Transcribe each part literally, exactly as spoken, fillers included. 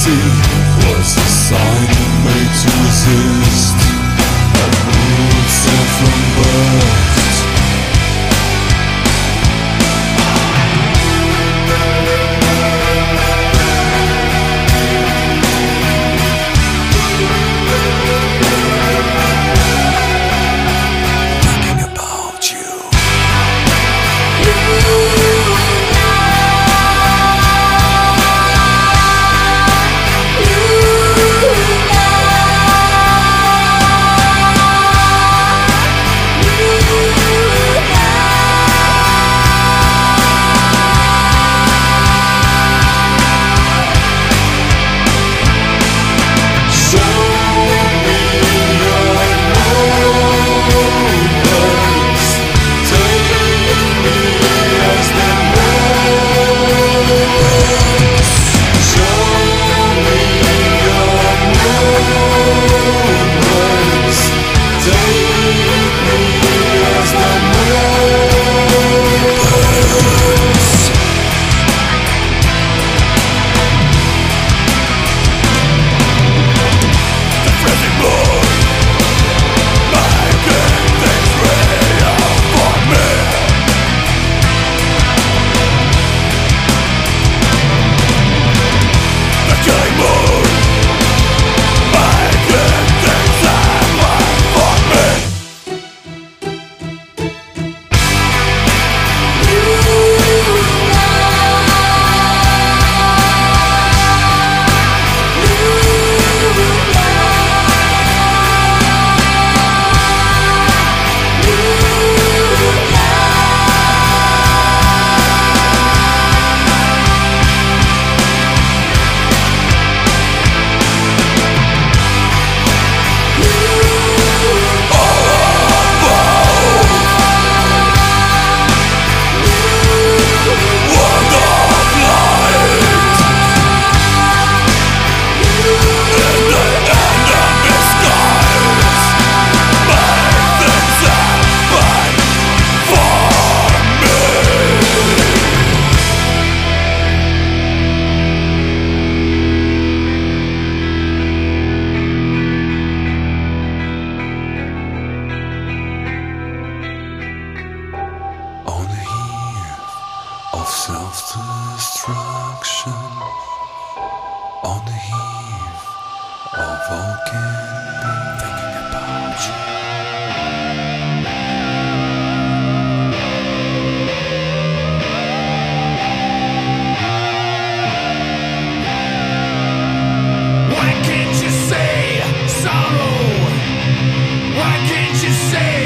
see was a sign made to resist. A moon set from birth.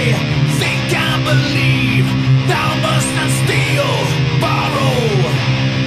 Thou must not steal, borrow.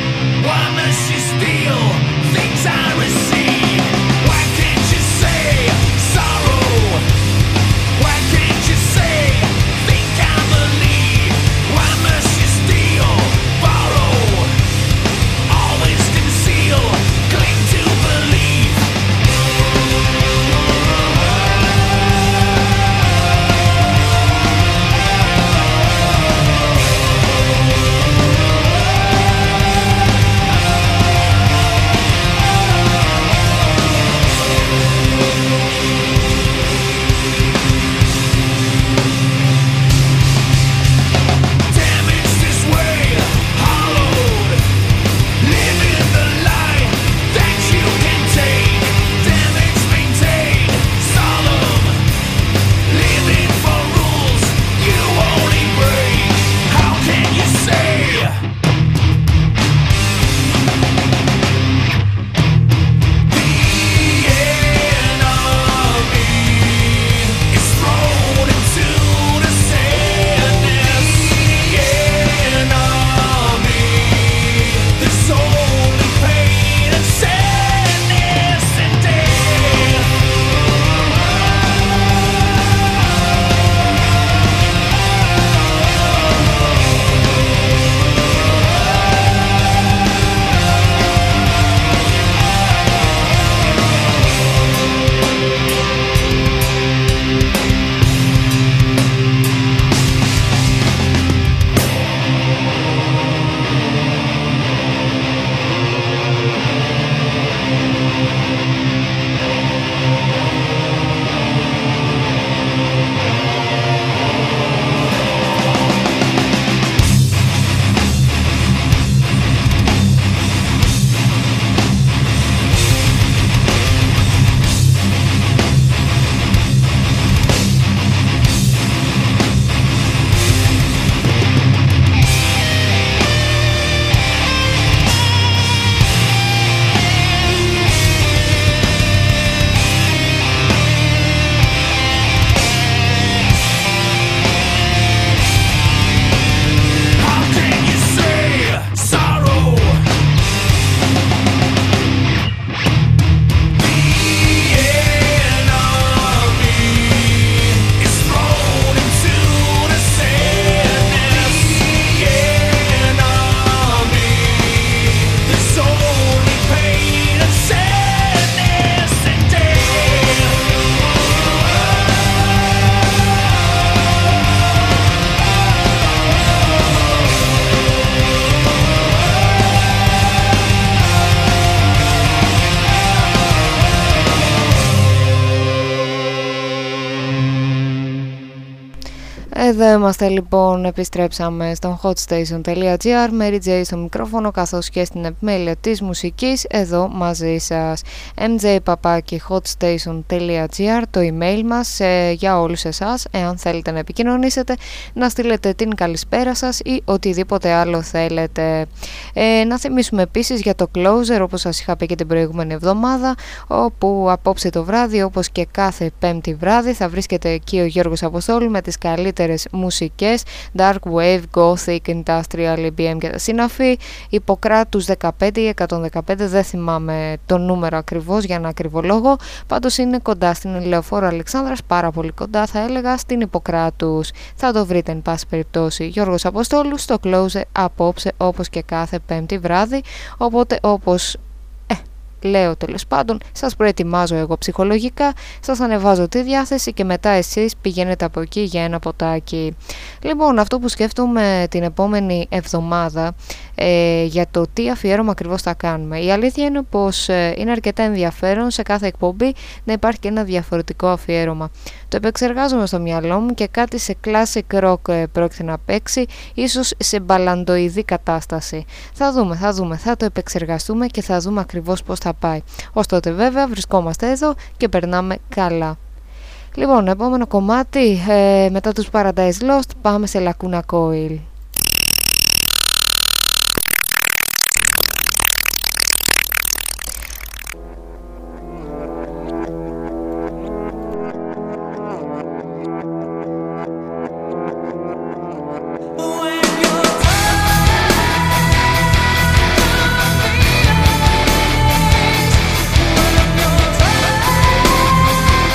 Εδώ είμαστε λοιπόν, επιστρέψαμε στο hotstation.gr, Mary J στο μικρόφωνο καθώς και στην επιμέλεια της μουσικής εδώ μαζί σας. εμ τζέι παπάκι hotstation.gr το email μας ε, για όλους εσάς, εάν θέλετε να επικοινωνήσετε, να στείλετε την καλησπέρα σας ή οτιδήποτε άλλο θέλετε. Ε, να θυμίσουμε επίσης για το Closer, όπως σας είχα πει και την προηγούμενη εβδομάδα, όπου απόψε το βράδυ, όπως και κάθε πέμπτη βράδυ, θα βρίσκεται εκεί ο Γιώργος Αποστόλου με τις καλύτερες μουσικές, Dark Wave, Gothic, Industrial, ι μπι εμ και τα συναφή. Ιπποκράτους δεκαπέντε ή εκατόν δεκαπέντε, δεν θυμάμαι το νούμερο ακριβώς για ένα ακριβολόγο, πάντως είναι κοντά στην Λεωφόρο Αλεξάνδρας, πάρα πολύ κοντά θα έλεγα, στην Ιπποκράτους. Θα το βρείτε εν πάση περιπτώσει Γιώργος Αποστόλου στο Closer απόψε, όπως και κάθε πέμπτη βράδυ, οπότε όπως λέω τέλος πάντων, σας προετοιμάζω εγώ ψυχολογικά, σας ανεβάζω τη διάθεση και μετά εσείς πηγαίνετε από εκεί για ένα ποτάκι. Λοιπόν, αυτό που σκέφτομαι την επόμενη εβδομάδα ε, για το τι αφιέρωμα ακριβώς θα κάνουμε. Η αλήθεια είναι πως ε, είναι αρκετά ενδιαφέρον σε κάθε εκπομπή να υπάρχει και ένα διαφορετικό αφιέρωμα. Το επεξεργάζομαι στο μυαλό μου και κάτι σε classic rock ε, πρόκειται να παίξει, ίσως σε μπαλαντοειδή κατάσταση. Θα δούμε, θα δούμε, θα το επεξεργαστούμε και θα δούμε ακριβώς πώς θα πάει. Ως τότε βέβαια βρισκόμαστε εδώ και περνάμε καλά. Λοιπόν, επόμενο κομμάτι, ε, μετά τους Paradise Lost πάμε σε Lacuna Coil.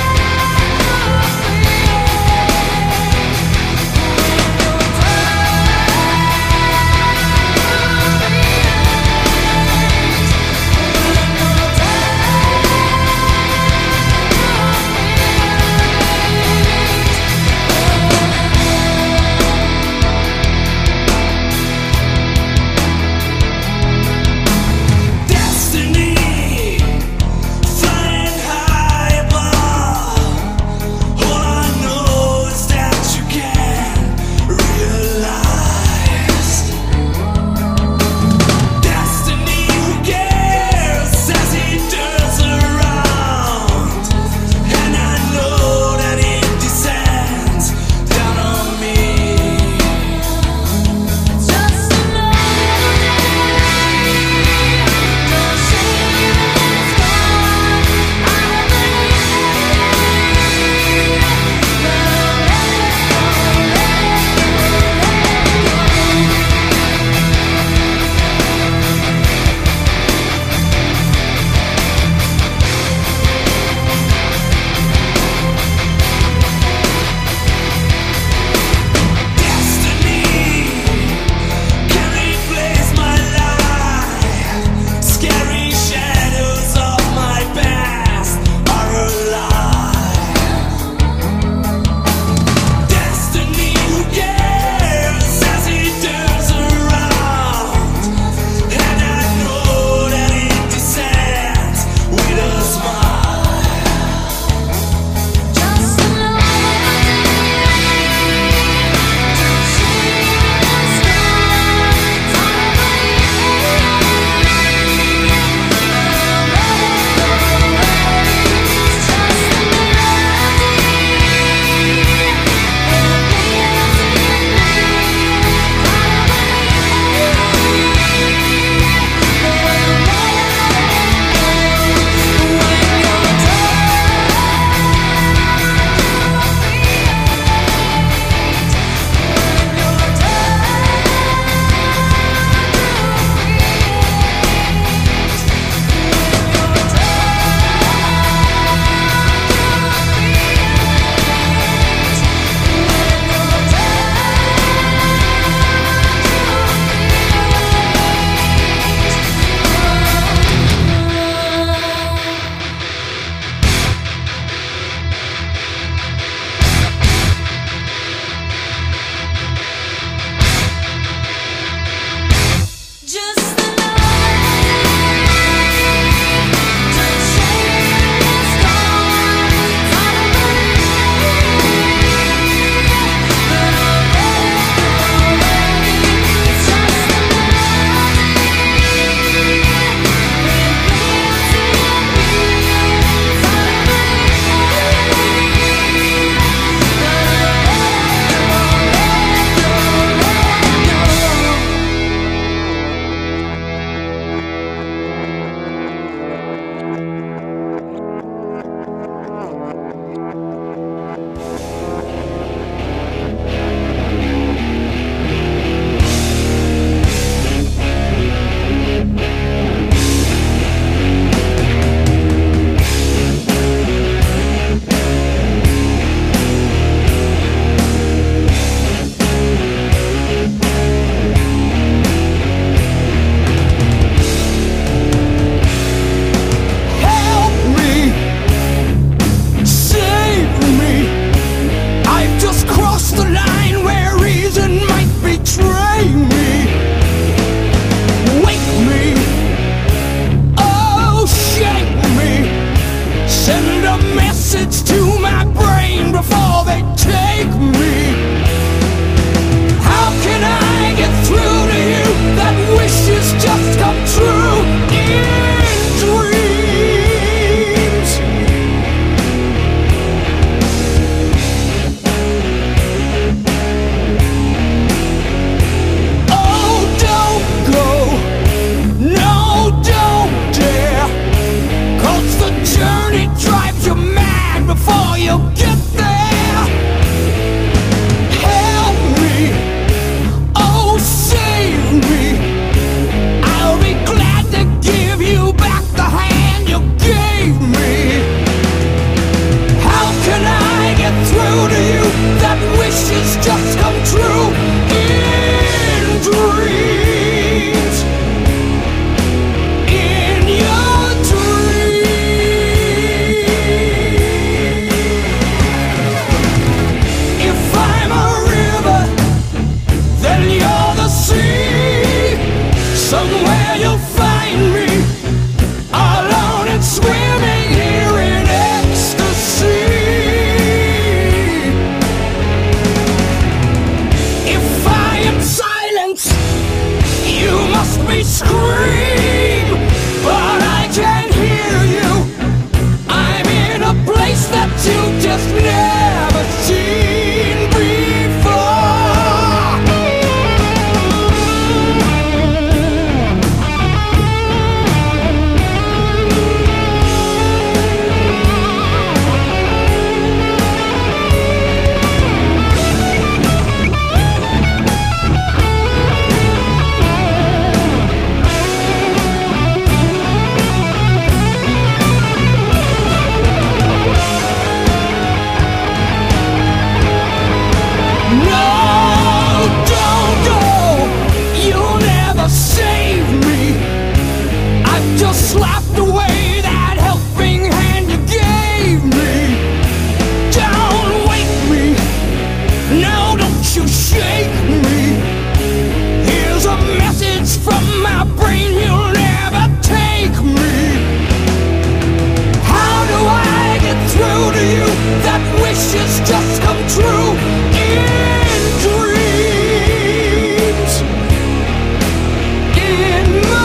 Time me scream, but I can't hear you. I'm in a place that you just never seen before. Slapped away that helping hand you gave me. Don't wake me, no, don't you shake me. Here's a message from my brain, you'll never take me. How do I get through to you that wishes just come true in dreams? In my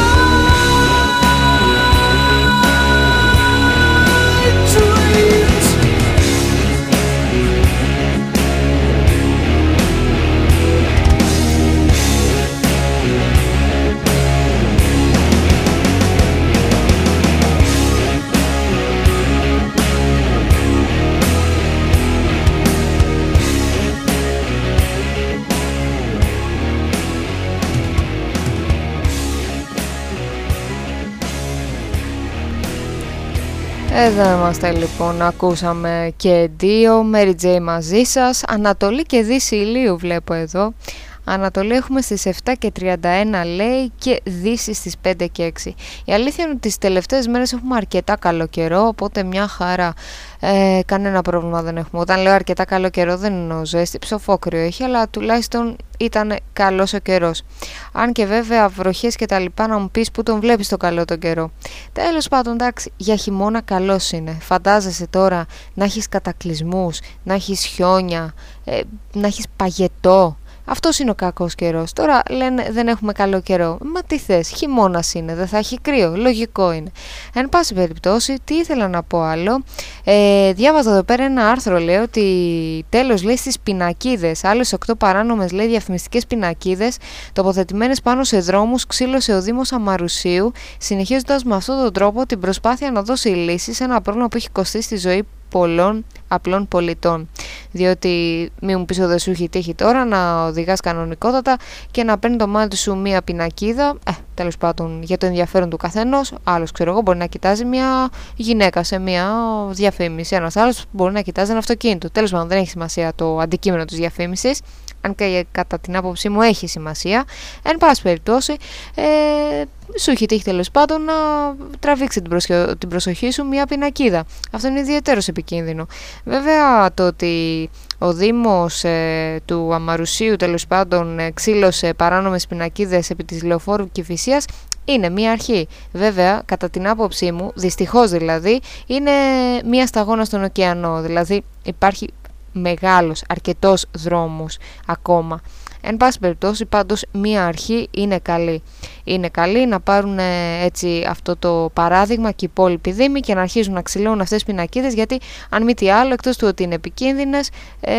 Εδώ είμαστε λοιπόν, ακούσαμε και δύο, Mary J μαζί σας, Ανατολή και Δύση ηλίου βλέπω εδώ. Ανατολή έχουμε στις επτά και τριάντα ένα λέει και Δύση στις πέντε και έξι. Η αλήθεια είναι ότι τις τελευταίες μέρες έχουμε αρκετά καλό καιρό, οπότε μια χαρά, ε, κανένα πρόβλημα δεν έχουμε. Όταν λέω αρκετά καλό καιρό δεν εννοώ ζέστη, ψοφόκριο έχει, αλλά τουλάχιστον ήταν καλός ο καιρός. Αν και βέβαια βροχές και τα λοιπά, να μου πεις που τον βλέπεις το καλό τον καιρό. Τέλος πάντων, εντάξει, για χειμώνα καλός είναι. Φαντάζεσαι τώρα να έχεις κατακλυσμούς, να έχεις χιόνια, ε, να έχεις παγετό. Αυτός είναι ο κακός καιρός. Τώρα λένε δεν έχουμε καλό καιρό. Μα τι θες, χειμώνας είναι, δεν θα έχει κρύο. Λογικό είναι. Εν πάση περιπτώσει, τι ήθελα να πω άλλο. Ε, διάβαζα εδώ πέρα ένα άρθρο, λέει ότι τέλος λέει στις πινακίδες. Άλλες οκτώ παράνομες λέει διαφημιστικές πινακίδες τοποθετημένες πάνω σε δρόμους ξύλωσε ο Δήμος Αμαρουσίου, συνεχίζοντας με αυτόν τον τρόπο την προσπάθεια να δώσει λύση σε ένα πρόβλημα που έχει κοστίσει τη ζωή πολλών απλών πολιτών. Διότι μη μου πεις ότι δεν σου έχει τύχει τώρα να οδηγάς κανονικότατα και να παίρνει το μάτι σου μία πινακίδα, ε, τέλος πάντων για το ενδιαφέρον του καθενός. Άλλος, ξέρω εγώ, μπορεί να κοιτάζει μια γυναίκα σε μια διαφήμιση, ένας άλλος μπορεί να κοιτάζει ένα αυτοκίνητο. Τέλος πάντων, δεν έχει σημασία το αντικείμενο της διαφήμισης, αν και κατά την άποψή μου έχει σημασία. Εν πάση περιπτώσει, ε, σου έχει τύχει τέλος πάντων να τραβήξει την, προσοχή, την προσοχή σου μια πινακίδα. Αυτό είναι ιδιαίτερος επικίνδυνο. Βέβαια, το ότι ο Δήμος ε, του Αμαρουσίου τέλος πάντων ε, ξύλωσε παράνομες πινακίδες επί της Λεωφόρου Κηφισίας είναι μία αρχή. Βέβαια, κατά την άποψή μου, δυστυχώς δηλαδή, είναι μία σταγόνα στον ωκεανό. Δηλαδή υπάρχει μεγάλος, αρκετός δρόμος ακόμα. Εν πάση περιπτώσει, πάντως μία αρχή είναι καλή. Είναι καλή να πάρουν έτσι αυτό το παράδειγμα και οι υπόλοιποι δήμοι και να αρχίζουν να ξυλώνουν αυτές τις πινακίδες, γιατί αν μη τι άλλο, εκτός του ότι είναι επικίνδυνες, ε,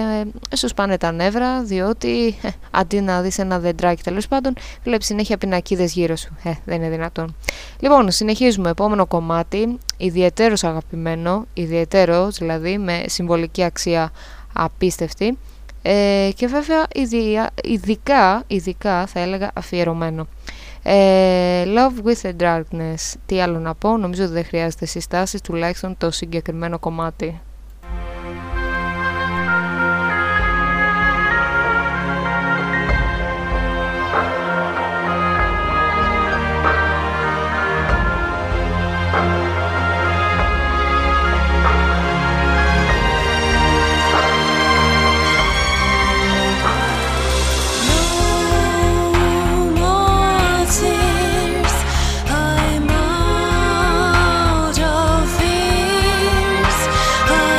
σου σπάνε τα νεύρα, διότι ε, αντί να δεις ένα δεντράκι τέλος πάντων, βλέπεις συνέχεια πινακίδες γύρω σου. Ε, δεν είναι δυνατόν. Λοιπόν, συνεχίζουμε. Επόμενο κομμάτι, ιδιαιτέρως αγαπημένο, ιδιαιτέρως δηλαδή με συμβολική αξία απίστευτη. Ε, και βέβαια ειδικά, ειδικά θα έλεγα αφιερωμένο. ε, Love with the Darkness. Τι άλλο να πω, νομίζω ότι δεν χρειάζεται συστάσεις, τουλάχιστον το συγκεκριμένο κομμάτι. I'm out of fears.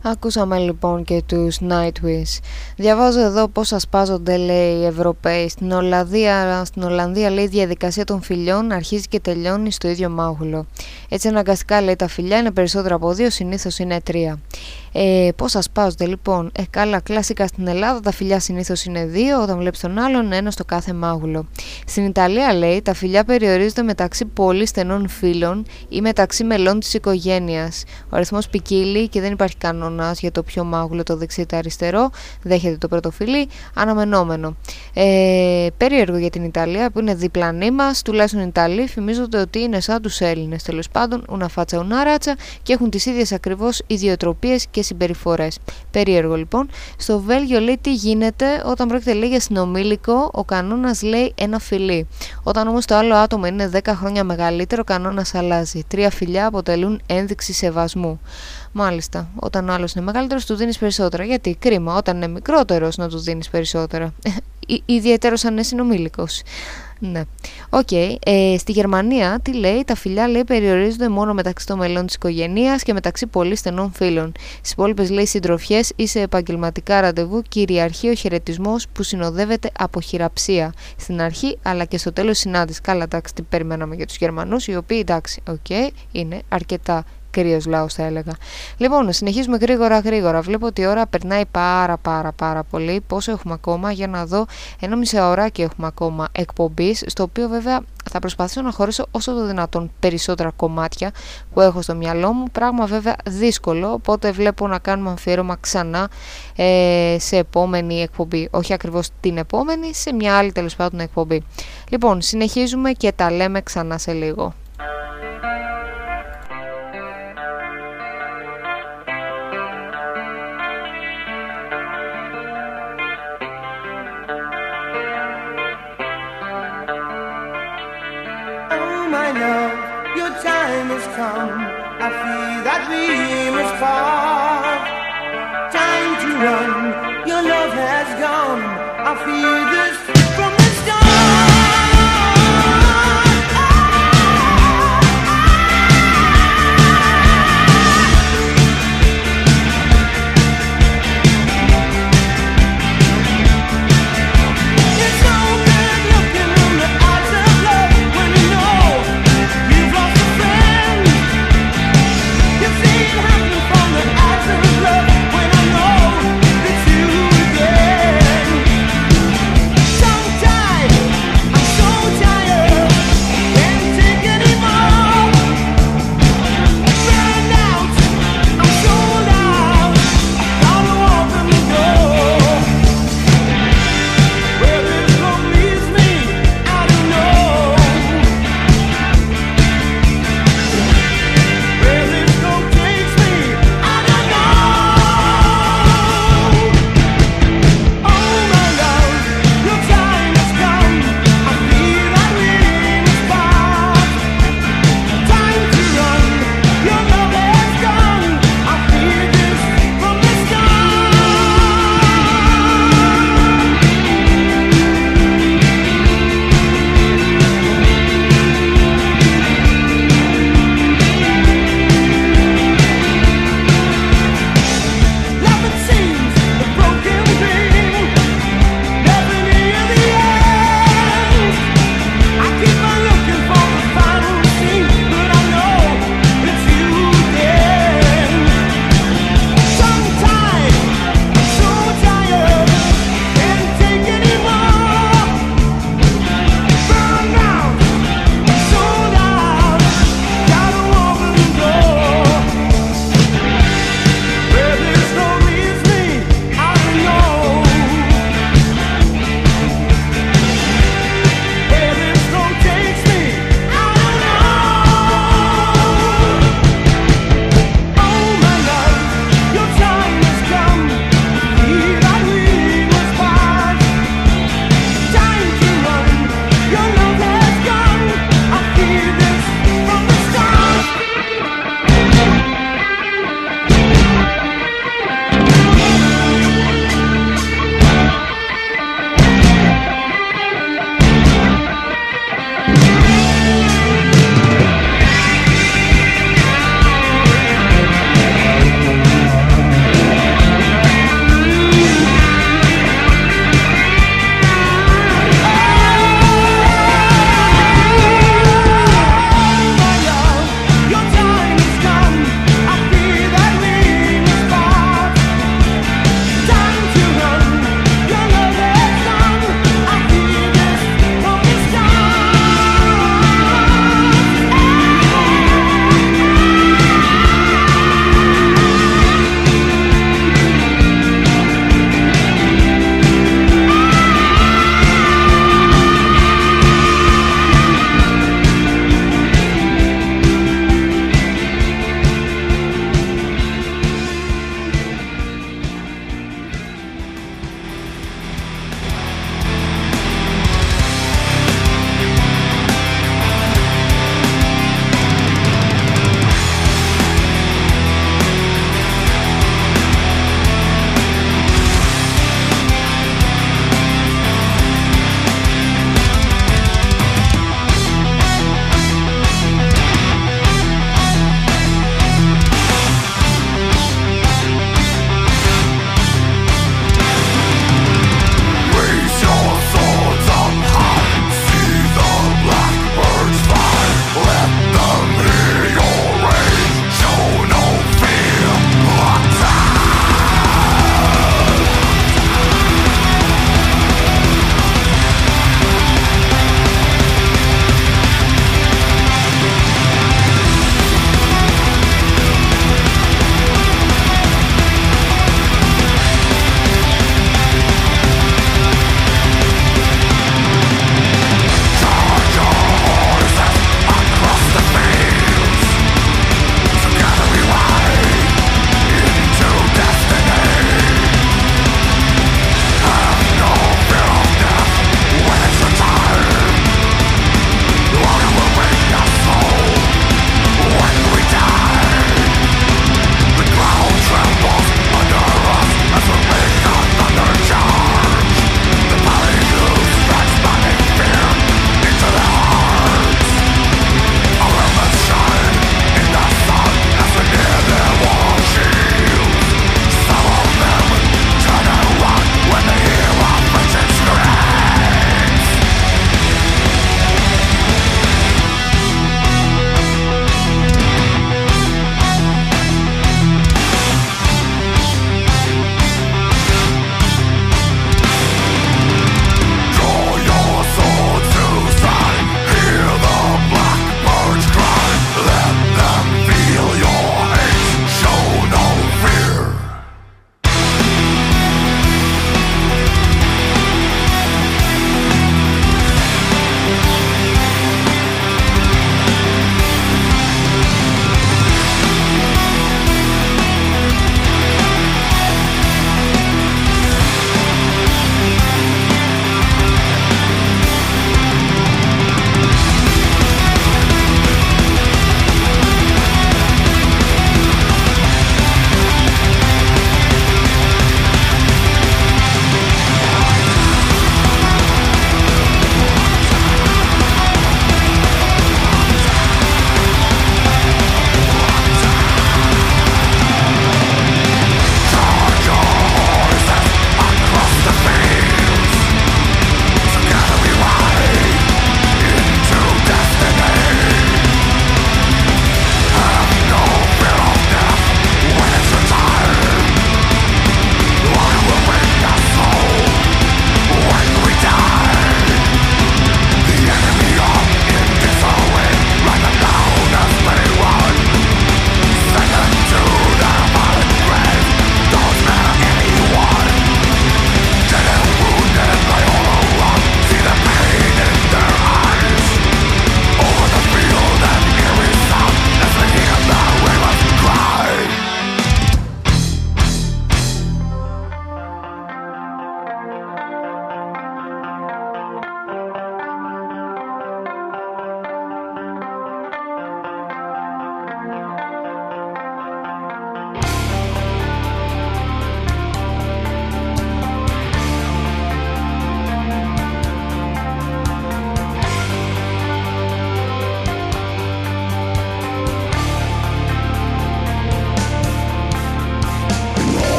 Ακούσαμε λοιπόν και τους Nightwish. Διαβάζω εδώ πώς ασπάζονται, λέει, οι Ευρωπαίοι. Στην Ολλανδία, στην Ολλανδία, λέει, η διαδικασία των φιλιών αρχίζει και τελειώνει στο ίδιο μάγουλο. Έτσι αναγκαστικά, λέει, τα φιλιά είναι περισσότερα από δύο, συνήθως είναι τρία. Ε, πώς ασπάζονται λοιπόν? Ε, καλά, κλασικά στην Ελλάδα τα φιλιά συνήθως είναι δύο, όταν βλέπεις τον άλλον ένα στο κάθε μάγουλο. Στην Ιταλία, λέει, τα φιλιά περιορίζονται μεταξύ πολύ στενών φίλων ή μεταξύ μελών της οικογένειας. Ο αριθμός ποικίλει και δεν υπάρχει κανόνας για το ποιο μάγουλο, το δεξί ή το αριστερό. Δέχεται το πρώτο φιλί, αναμενόμενο. Ε, περίεργο για την Ιταλία που είναι διπλανή μας, τουλάχιστον οι Ιταλοί φημίζονται ότι είναι σαν τους Έλληνες. Τέλος πάντων, ούνα φάτσα ούνα ράτσα και έχουν τις ίδιες ακριβώς ιδιοτροπίες και συμπεριφορές. Περίεργο λοιπόν. Στο Βέλγιο, λέει, τι γίνεται όταν πρόκειται, λέει, για συνομήλικο, ο κανόνας, λέει, ένα φιλί. Όταν όμως το άλλο άτομο είναι δέκα χρόνια μεγαλύτερο, ο κανόνας αλλάζει. Τρία φιλιά αποτελούν ένδειξη σεβασμού. Μάλιστα, όταν ο άλλος είναι μεγαλύτερος του δίνεις περισσότερα. Γιατί? Κρίμα, όταν είναι μικρότερος να του δίνεις περισσότερα. Ιδιαίτερος αν είναι συνομήλικος. Ναι. Οκ. Okay. Ε, στη Γερμανία, τι λέει? Τα φιλιά, λέει, περιορίζονται μόνο μεταξύ των μελών της οικογένειας και μεταξύ πολύ στενών φίλων. Στις υπόλοιπες, λέει, συντροφιές ή σε επαγγελματικά ραντεβού κυριαρχεί ο χαιρετισμός που συνοδεύεται από χειραψία στην αρχή αλλά και στο τέλος συνάντησης. Καλά, εντάξει, τι περιμέναμε για τους Γερμανούς, οι οποίοι, εντάξει, οκ, okay, είναι αρκετά κρύος λαός, θα έλεγα. Λοιπόν, συνεχίζουμε γρήγορα γρήγορα. Βλέπω ότι η ώρα περνάει πάρα πάρα πάρα πολύ. Πόσο έχουμε ακόμα? Για να δω. Ένα μισάωράκι έχουμε ακόμα εκπομπής, στο οποίο βέβαια θα προσπαθήσω να χωρίσω όσο το δυνατόν περισσότερα κομμάτια που έχω στο μυαλό μου. Πράγμα βέβαια δύσκολο, οπότε βλέπω να κάνουμε αφιέρωμα ξανά ε, σε επόμενη εκπομπή. Όχι ακριβώς την επόμενη, σε μια άλλη τέλος πάντων εκπομπή. Λοιπόν, συνεχίζουμε και τα λέμε ξανά σε λίγο. Your time has come. I feel that dream is far. Time to run. Your love has gone. I feel this from the start. Time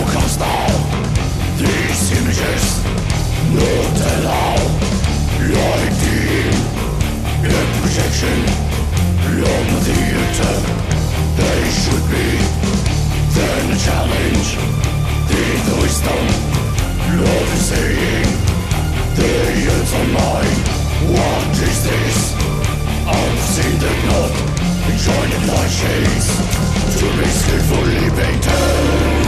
comes now. These images not allow lighting in projection on the theater. They should be then a challenge. The wisdom Lord is saying the years are mine. What is this? I've seen the blood joining thy shades to be skillfully painted.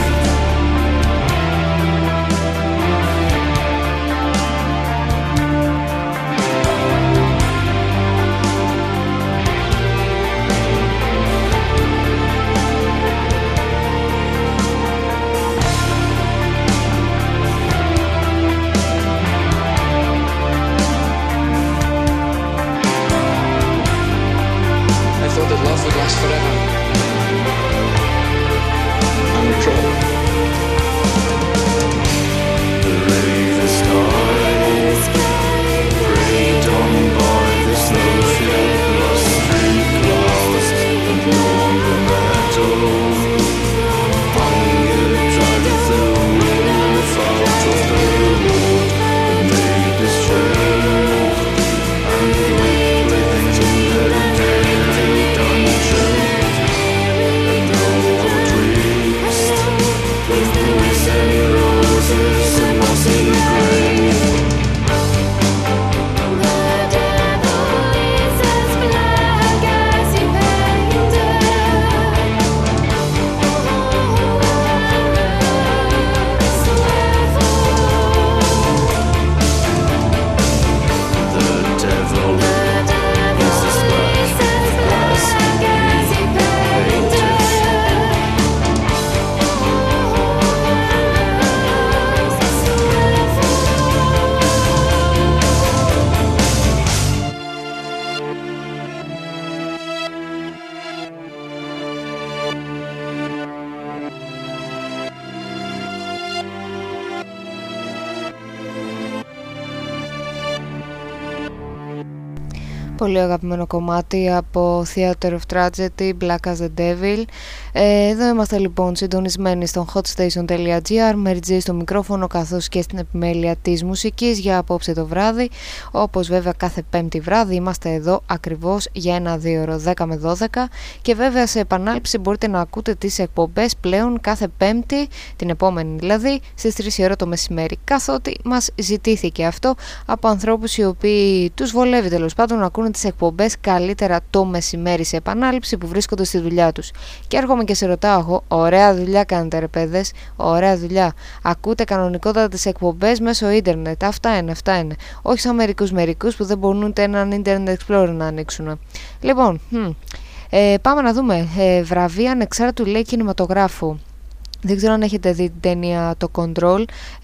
Πολύ αγαπημένο κομμάτι από Theater of Tragedy, Black as the Devil. Ε, εδώ είμαστε λοιπόν συντονισμένοι στον hotstation.gr, Mary J στο μικρόφωνο καθώς και στην επιμέλεια της μουσικής για απόψε το βράδυ. Όπως βέβαια κάθε πέμπτη βράδυ είμαστε εδώ ακριβώς για ένα δύο ώρο δέκα με δώδεκα και βέβαια σε επανάληψη μπορείτε να ακούτε τις εκπομπές πλέον κάθε πέμπτη, την επόμενη δηλαδή, στις τρεις η ώρα το μεσημέρι, καθότι μας ζητήθηκε αυτό από ανθρώπους οι οποίοι τους βολεύει τέλος πάντων να ακούνε τις εκπομπές καλύτερα το μεσημέρι σε επανάληψη που βρίσκονται στη δουλειά τους. Και έρχομαι και σε ρωτάω εγώ, ωραία δουλειά κάνετε ρε παιδες, ωραία δουλειά. Ακούτε κανονικότατα τις εκπομπές μέσω ίντερνετ, αυτά είναι, αυτά είναι. Όχι σαν μερικούς μερικούς που δεν μπορούν ούτε έναν Internet Explorer να ανοίξουν. Λοιπόν, hm, ε, πάμε να δούμε ε, βραβεία ανεξάρτητου λέει κινηματογράφου. Δεν ξέρω αν έχετε δει την ταινία το Control,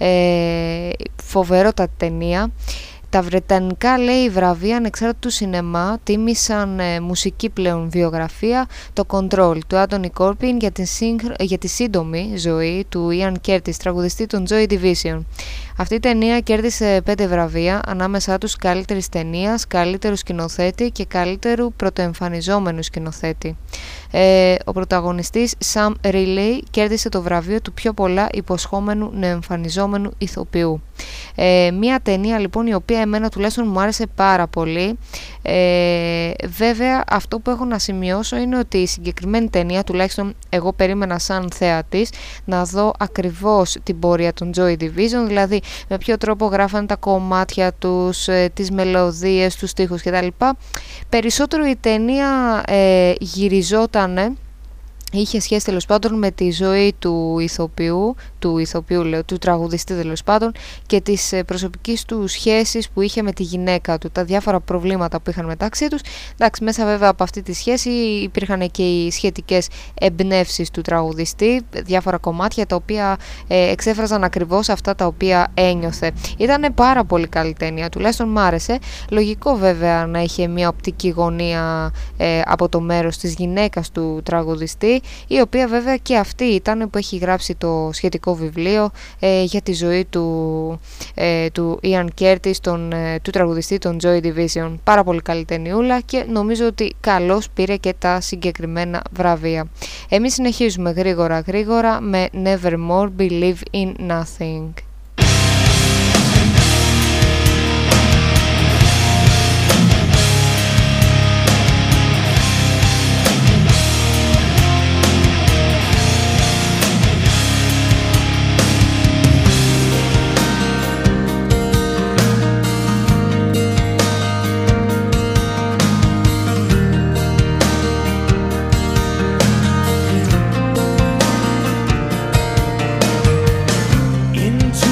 ε, φοβερότατη ταινία. Τα βρετανικά λέει βραβεία ανεξάρτητου σινεμά τίμησαν ε, μουσική πλέον βιογραφία το Control του Άντονι Κόρπιν για, για τη σύντομη ζωή του Ian Curtis, τραγουδιστή των Joy Division. Αυτή η ταινία κέρδισε πέντε βραβεία, ανάμεσά τους καλύτερης ταινίας, καλύτερου σκηνοθέτη και καλύτερου πρωτοεμφανιζόμενου σκηνοθέτη. Ε, ο πρωταγωνιστής Sam Riley κέρδισε το βραβείο του πιο πολλά υποσχόμενου νεοεμφανιζόμενου ηθοποιού. Ε, μια ταινία λοιπόν η οποία εμένα τουλάχιστον μου άρεσε πάρα πολύ. Ε, βέβαια αυτό που έχω να σημειώσω είναι ότι η συγκεκριμένη ταινία, τουλάχιστον εγώ περίμενα σαν θεατής να δω ακριβώς την πορεία των Joy Division, δηλαδή με ποιο τρόπο γράφανε τα κομμάτια τους, ε, τις μελωδίες, τους στίχους κτλ. Περισσότερο η ταινία ε, γυριζότανε, είχε σχέση τέλος πάντων με τη ζωή του ηθοποιού, του ηθοποιού λέω, του τραγουδιστή τέλος πάντων και τις προσωπικής του σχέσεις που είχε με τη γυναίκα του, τα διάφορα προβλήματα που είχαν μεταξύ τους. Εντάξει, μέσα βέβαια από αυτή τη σχέση υπήρχαν και οι σχετικές εμπνεύσεις του τραγουδιστή, διάφορα κομμάτια τα οποία ε, εξέφραζαν ακριβώς αυτά τα οποία ένιωθε. Ήταν πάρα πολύ καλή ταινία, τουλάχιστον μ' άρεσε. Λογικό βέβαια να είχε μια οπτική γωνία ε, από το μέρος της γυναίκας του τραγουδιστή. η οποία βέβαια και αυτή ήταν που έχει γράψει το σχετικό βιβλίο ε, για τη ζωή του, ε, του Ian Curtis, τον, ε, του τραγουδιστή των Joy Division. Πάρα πολύ καλή ταινιούλα και νομίζω ότι καλώς πήρε και τα συγκεκριμένα βραβεία. Εμείς συνεχίζουμε γρήγορα γρήγορα με Nevermore Believe in Nothing. Into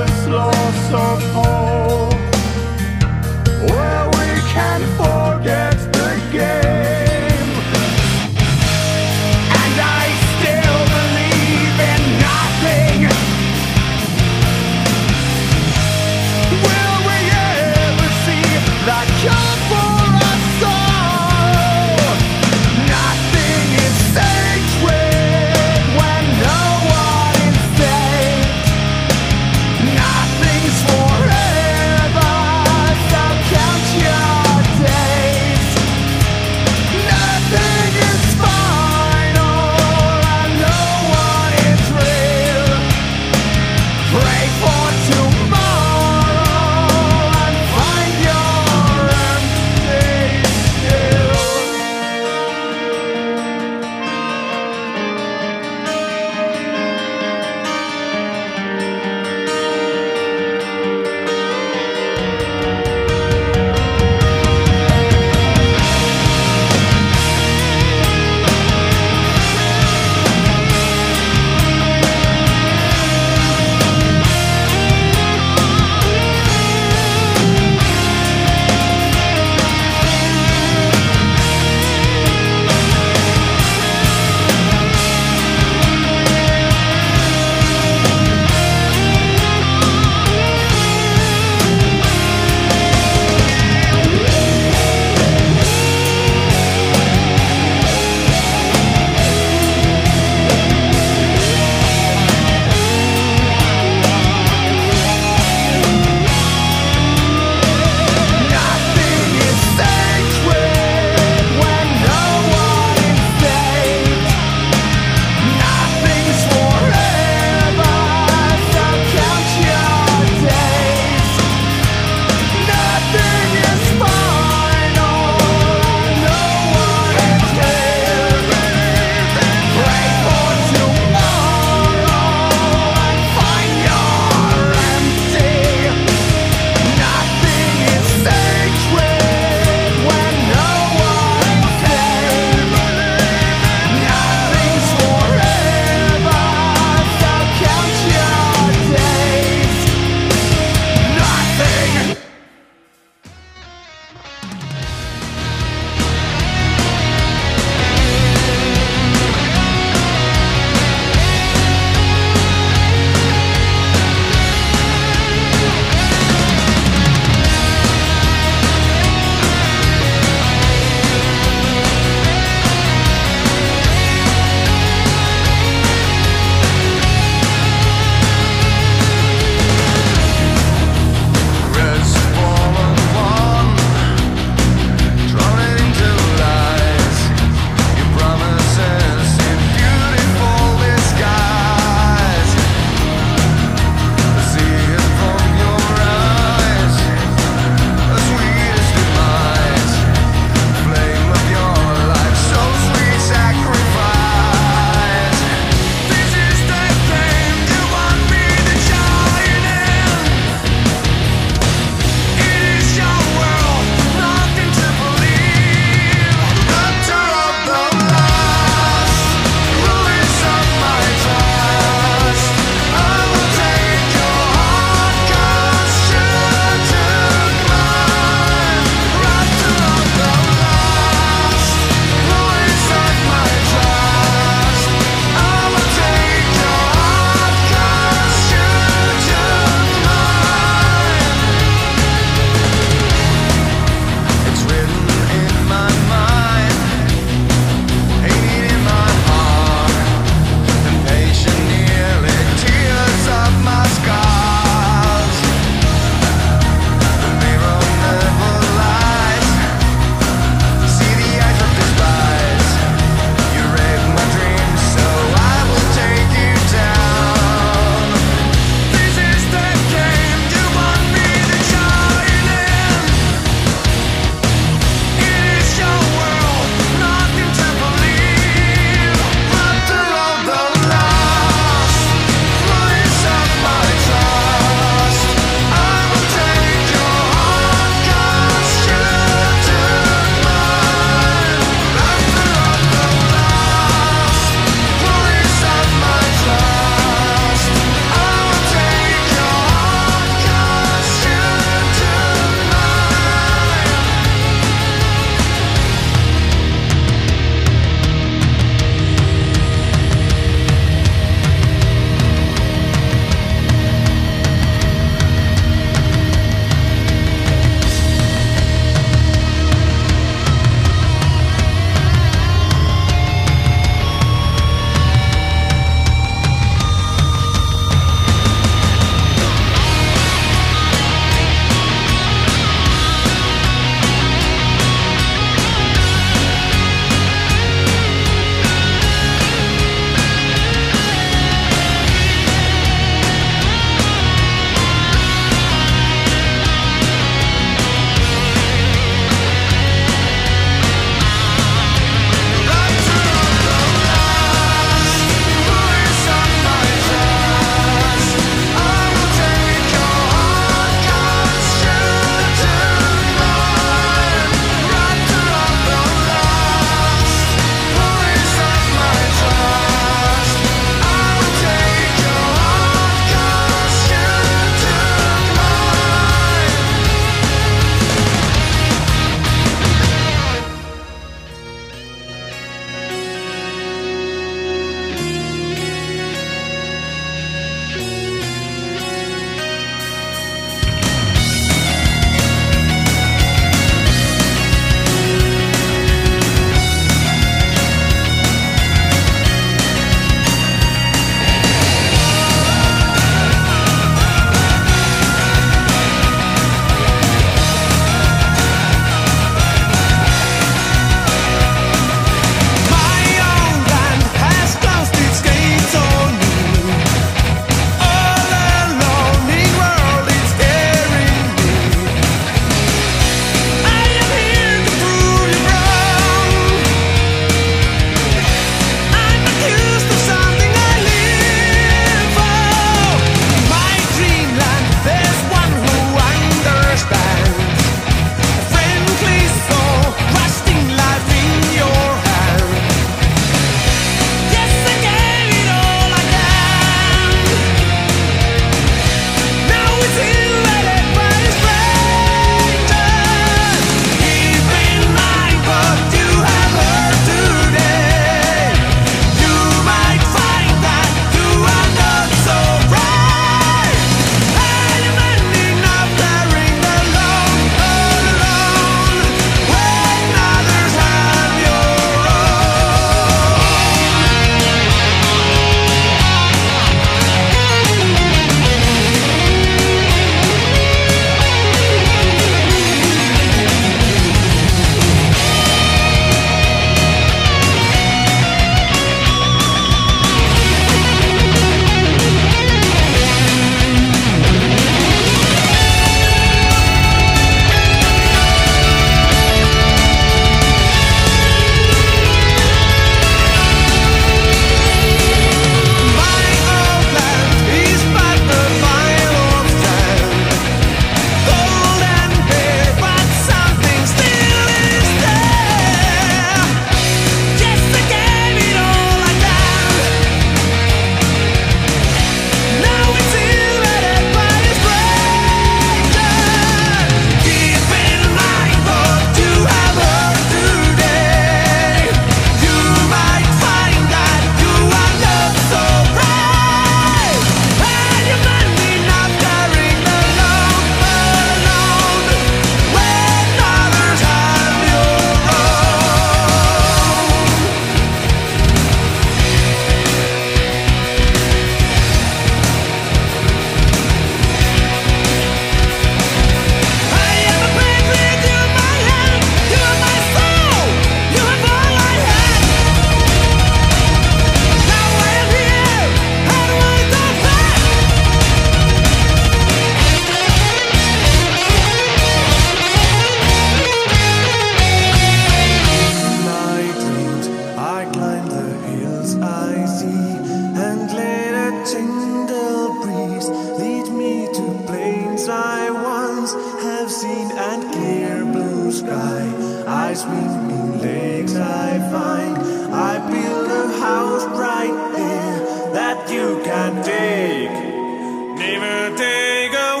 swimming lakes I find. I build a house right there that you can take, never take away.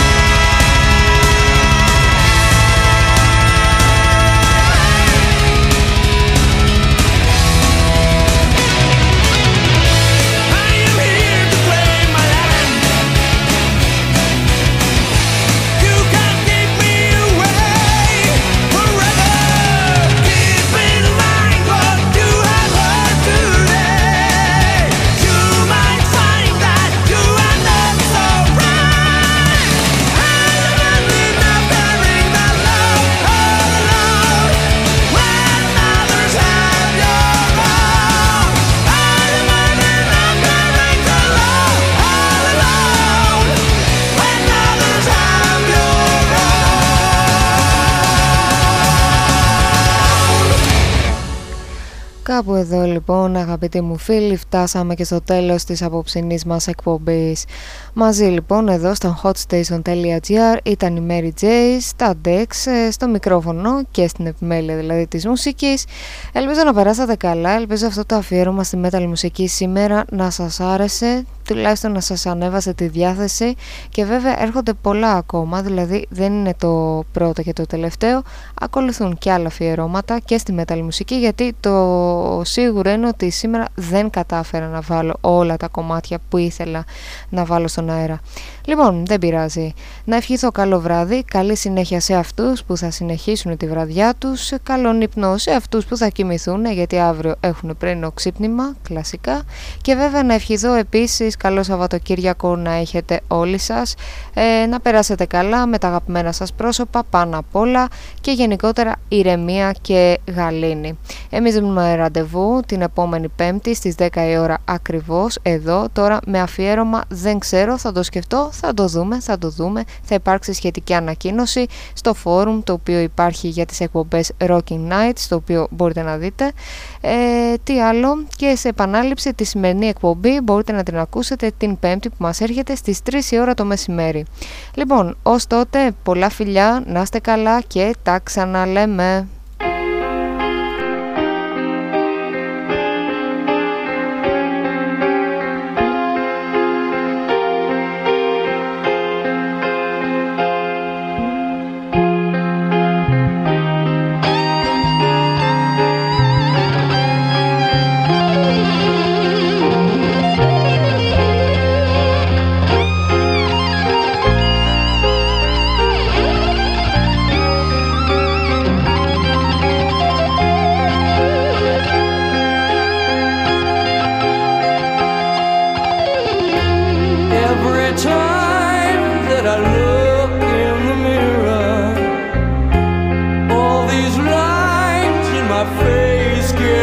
Κάπου εδώ λοιπόν, αγαπητοί μου φίλοι, φτάσαμε και στο τέλος της απόψινής μας εκπομπής. Μαζί λοιπόν εδώ στο hotstation.gr ήταν η Mary J, στα Dex, στο μικρόφωνο και στην επιμέλεια δηλαδή της μουσικής. Ελπίζω να περάσατε καλά, ελπίζω αυτό το αφιέρωμα στη metal μουσική σήμερα να σας άρεσε, τουλάχιστον να σας ανέβασε τη διάθεση, και βέβαια έρχονται πολλά ακόμα, δηλαδή δεν είναι το πρώτο και το τελευταίο, ακολουθούν και άλλα αφιερώματα και στη metal μουσική, γιατί το σίγουρο είναι ότι σήμερα δεν κατάφερα να βάλω όλα τα κομμάτια που ήθελα να βάλω στον αέρα. Λοιπόν, δεν πειράζει. Να ευχηθώ καλό βράδυ, καλή συνέχεια σε αυτούς που θα συνεχίσουν τη βραδιά τους, καλόν ύπνο σε αυτούς που θα κοιμηθούν, γιατί αύριο έχουν πρωινό ξύπνημα, κλασικά, και βέβαια να ευχηθώ επίσης καλό Σαββατοκύριακο να έχετε όλοι σας, ε, να περάσετε καλά με τα αγαπημένα σας πρόσωπα πάνω απ' όλα, και γενικότερα ηρεμία και γαλήνη. Εμείς δίνουμε ραντεβού την επόμενη Πέμπτη στις δέκα η ώρα ακριβώς εδώ, τώρα με αφιέρωμα δεν ξέρω, θα το σκεφτώ, θα το δούμε, θα το δούμε, θα υπάρξει σχετική ανακοίνωση στο φόρουμ το οποίο υπάρχει για τις εκπομπές Rocking Nights, το οποίο μπορείτε να δείτε. Ε, τι άλλο, και σε επανάληψη τη σημερινή εκπομπή μπορείτε να την ακούσετε την Πέμπτη που μας έρχεται στις τρεις η ώρα το μεσημέρι. Λοιπόν, ως τότε πολλά φιλιά, να είστε καλά και τα ξαναλέμε.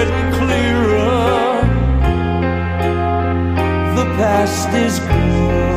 Past is gone.